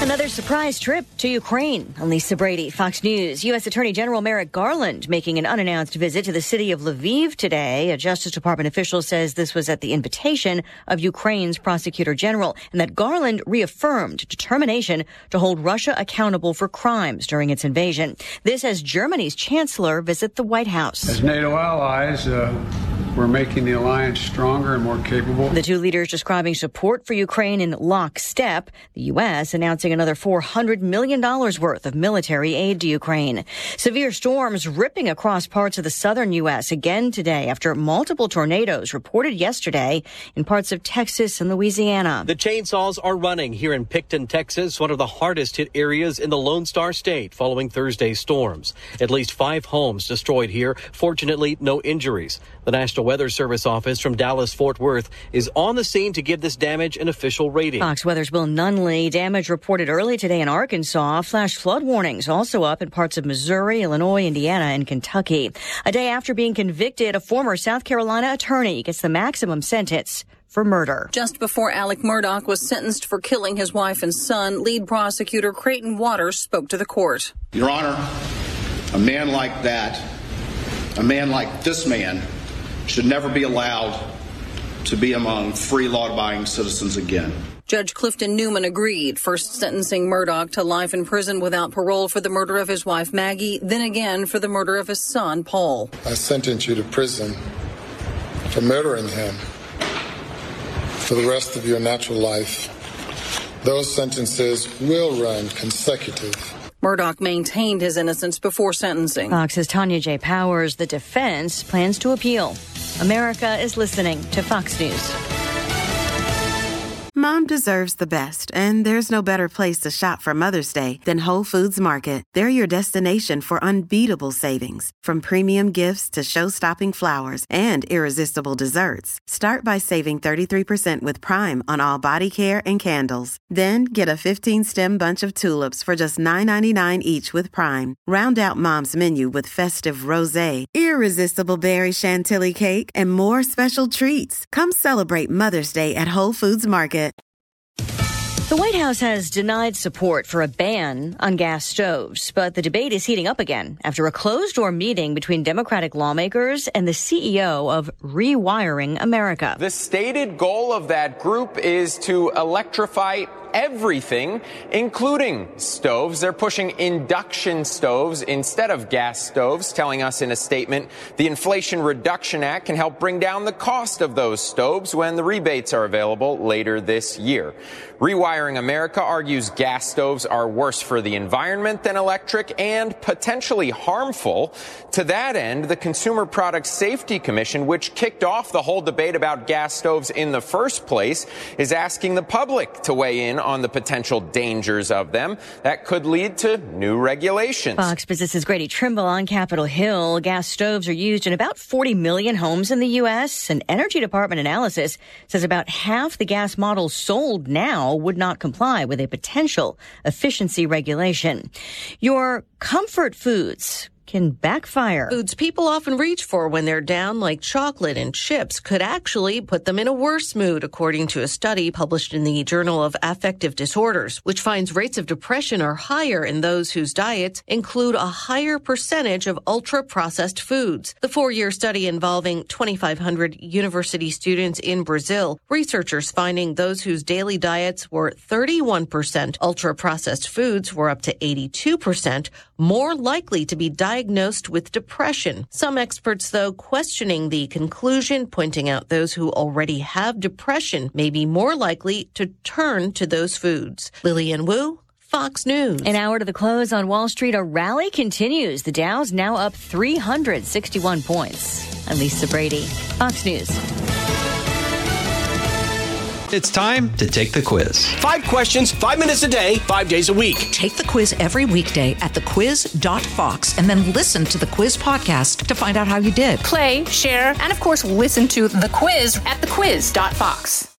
Another surprise trip to Ukraine. I'm Lisa Brady, Fox News. U.S. Attorney General Merrick Garland making an unannounced visit to the city of Lviv today. A Justice Department official says this was at the invitation of Ukraine's prosecutor general, and that Garland reaffirmed determination to hold Russia accountable for crimes during its invasion. This as Germany's chancellor visit the White House. As NATO allies, we're making the alliance stronger and more capable. The two leaders describing support for Ukraine in lockstep. The U.S. announcing another $400 million worth of military aid to Ukraine. Severe storms ripping across parts of the southern U.S. again today after multiple tornadoes reported yesterday in parts of Texas and Louisiana. The chainsaws are running here in Picton, Texas, one of the hardest hit areas in the Lone Star State following Thursday's storms. At least 5 homes destroyed here. Fortunately, no injuries. The National Weather Service office from Dallas-Fort Worth is on the scene to give this damage an official rating. Fox Weather's Bill Nunley. Damage reported early today in Arkansas. Flash flood warnings also up in parts of Missouri, Illinois, Indiana, and Kentucky. A day after being convicted, a former South Carolina attorney gets the maximum sentence for murder. Just before Alec Murdaugh was sentenced for killing his wife and son, lead prosecutor Creighton Waters spoke to the court. Your Honor, a man like that, a man like this man, should never be allowed to be among free, law-abiding citizens again. Judge Clifton Newman agreed, first sentencing Murdaugh to life in prison without parole for the murder of his wife, Maggie, then again for the murder of his son, Paul. I sentence you to prison for murdering him for the rest of your natural life. Those sentences will run consecutive. Murdaugh maintained his innocence before sentencing. Fox's Tanya J. Powers, the defense, plans to appeal. America is listening to Fox News. Mom deserves the best, and there's no better place to shop for Mother's Day than Whole Foods Market. They're your destination for unbeatable savings, from premium gifts to show-stopping flowers and irresistible desserts. Start by saving 33% with Prime on all body care and candles. Then get a 15-stem bunch of tulips for just $9.99 each with Prime. Round out Mom's menu with festive rosé, irresistible berry chantilly cake, and more special treats. Come celebrate Mother's Day at Whole Foods Market. The White House has denied support for a ban on gas stoves, but the debate is heating up again after a closed-door meeting between Democratic lawmakers and the CEO of Rewiring America. The stated goal of that group is to electrify everything, including stoves. They're pushing induction stoves instead of gas stoves, telling us in a statement the Inflation Reduction Act can help bring down the cost of those stoves when the rebates are available later this year. Rewiring America argues gas stoves are worse for the environment than electric and potentially harmful. To that end, the Consumer Product Safety Commission, which kicked off the whole debate about gas stoves in the first place, is asking the public to weigh in on the potential dangers of them. That could lead to new regulations. Fox Business's Grady Trimble on Capitol Hill. Gas stoves are used in about 40 million homes in the U.S. An Energy Department analysis says about half the gas models sold now would not comply with a potential efficiency regulation. Your comfort foods can backfire. Foods people often reach for when they're down, like chocolate and chips, could actually put them in a worse mood, according to a study published in the Journal of Affective Disorders, which finds rates of depression are higher in those whose diets include a higher percentage of ultra-processed foods. The 4-year study involving 2,500 university students in Brazil, researchers finding those whose daily diets were 31% ultra-processed foods were up to 82% more likely to be diagnosed with depression. Some experts, though, questioning the conclusion, pointing out those who already have depression may be more likely to turn to those foods. Lillian Wu, Fox News. An hour to the close on Wall Street, a rally continues. The Dow's now up 361 points. I'm Lisa Brady, Fox News. It's time to take the quiz. 5 questions, 5 minutes a day, 5 days a week. Take the quiz every weekday at thequiz.fox and then listen to the quiz podcast to find out how you did. Play, share, and of course, listen to the quiz at thequiz.fox.